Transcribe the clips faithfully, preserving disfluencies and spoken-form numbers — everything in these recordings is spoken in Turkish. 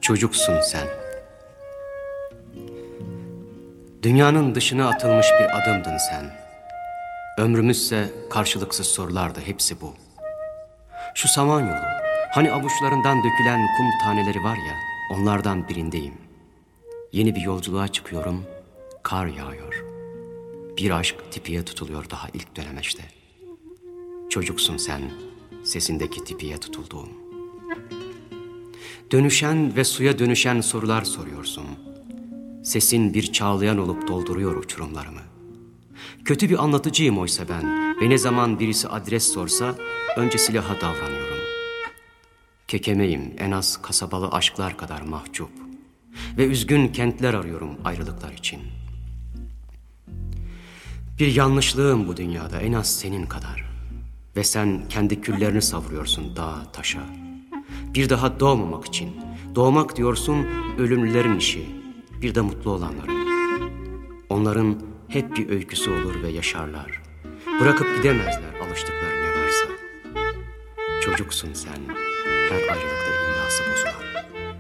Çocuksun sen. Dünyanın dışına atılmış bir adımdın sen. Ömrümüzse karşılıksız sorulardı, hepsi bu. Şu Samanyolu, hani avuçlarından dökülen kum taneleri var ya, onlardan birindeyim. Yeni bir yolculuğa çıkıyorum, kar yağıyor. Bir aşk tipiye tutuluyor daha ilk dönemeçte. Çocuksun sen, sesindeki tipiye tutulduğum. Dönüşen ve suya dönüşen sorular soruyorsun. Sesin bir çağlayan olup dolduruyor uçurumlarımı. Kötü bir anlatıcıyım oysa ben ve ne zaman birisi adres sorsa önce silaha davranıyorum. Kekemeyim en az kasabalı aşklar kadar mahcup ve üzgün kentler arıyorum ayrılıklar için. Bir yanlışlığım bu dünyada en az senin kadar ve sen kendi küllerini savuruyorsun dağa taşa. Bir daha doğmamak için, doğmak diyorsun ölümlülerin işi, bir de mutlu olanların. Onların hep bir öyküsü olur ve yaşarlar. Bırakıp gidemezler alıştıkları ne varsa. Çocuksun sen, her ayrılıkta imlası bozulan.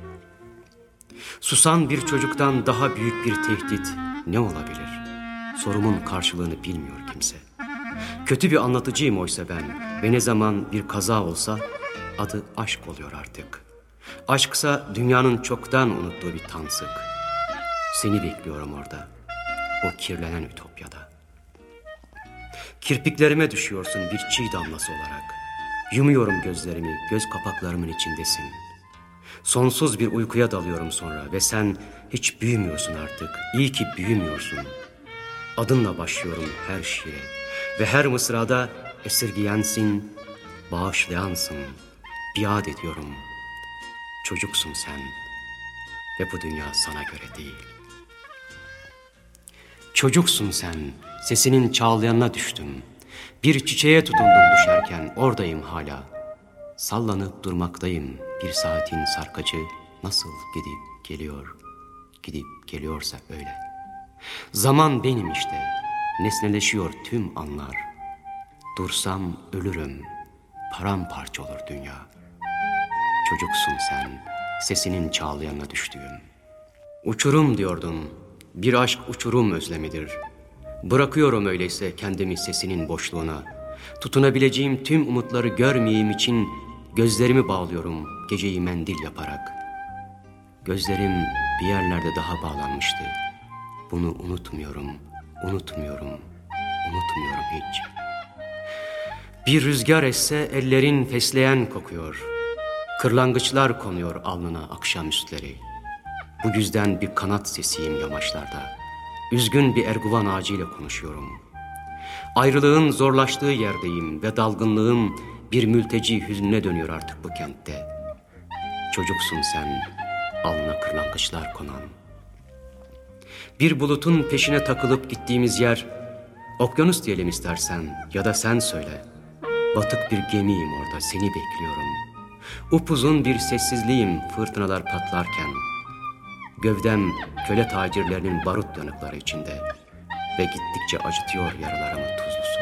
Susan bir çocuktan daha büyük bir tehdit ne olabilir? Sorumun karşılığını bilmiyor kimse. Kötü bir anlatıcıyım oysa ben ve ne zaman bir kaza olsa adı aşk oluyor artık. Aşksa dünyanın çoktan unuttuğu bir tansık. Seni bekliyorum orada, o kirlenen ütopyada. Kirpiklerime düşüyorsun bir çiğ damlası olarak. Yumuyorum gözlerimi, göz kapaklarımın içindesin. Sonsuz bir uykuya dalıyorum sonra ve sen hiç büyümüyorsun artık. İyi ki büyümüyorsun. Adınla başlıyorum her şiire ve her mısrada esirgiyensin, bağışlayansın. Biat ediyorum. Çocuksun sen ve bu dünya sana göre değil. Çocuksun sen, sesinin çağlayanına düştüm. Bir çiçeğe tutundum düşerken, oradayım hala. Sallanıp durmaktayım, bir saatin sarkacı nasıl gidip geliyor, gidip geliyorsa öyle. Zaman benim işte, nesneleşiyor tüm anlar. Dursam ölürüm, paramparça olur dünya. Çocuksun sen, sesinin çağlayanına düştüğüm. Uçurum diyordun, bir aşk uçurum özlemidir. Bırakıyorum öyleyse kendimi sesinin boşluğuna. Tutunabileceğim tüm umutları görmeyeyim için gözlerimi bağlıyorum geceyi mendil yaparak. Gözlerim bir yerlerde daha bağlanmıştı. Bunu unutmuyorum, unutmuyorum, unutmuyorum hiç. Bir rüzgar esse ellerin fesleğen kokuyor. Kırlangıçlar konuyor alnına akşamüstleri. Bu yüzden bir kanat sesiyim yamaçlarda. Üzgün bir erguvan ağacıyla konuşuyorum. Ayrılığın zorlaştığı yerdeyim ve dalgınlığım bir mülteci hüznüne dönüyor artık bu kentte. Çocuksun sen, alnına kırlangıçlar konan. Bir bulutun peşine takılıp gittiğimiz yer, okyanus diyelim istersen ya da sen söyle. Batık bir gemiyim orada, seni bekliyorum. Upuzun bir sessizliğim fırtınalar patlarken. Gövdem köle tacirlerinin barut yanıkları içinde ve gittikçe acıtıyor yaralarımı tuzlusu.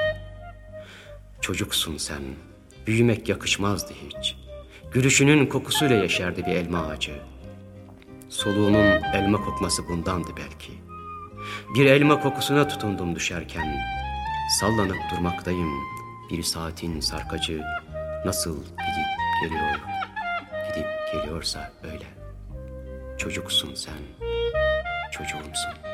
Çocuksun sen, büyümek yakışmazdı hiç. Gülüşünün kokusuyla yeşerdi bir elma ağacı. Soluğunun elma kokması bundandı belki. Bir elma kokusuna tutundum düşerken. Sallanıp durmaktayım, bir saatin sarkacı nasıl gidip geliyor, gidip geliyorsa öyle. Çocuksun sen, çocuğumsun.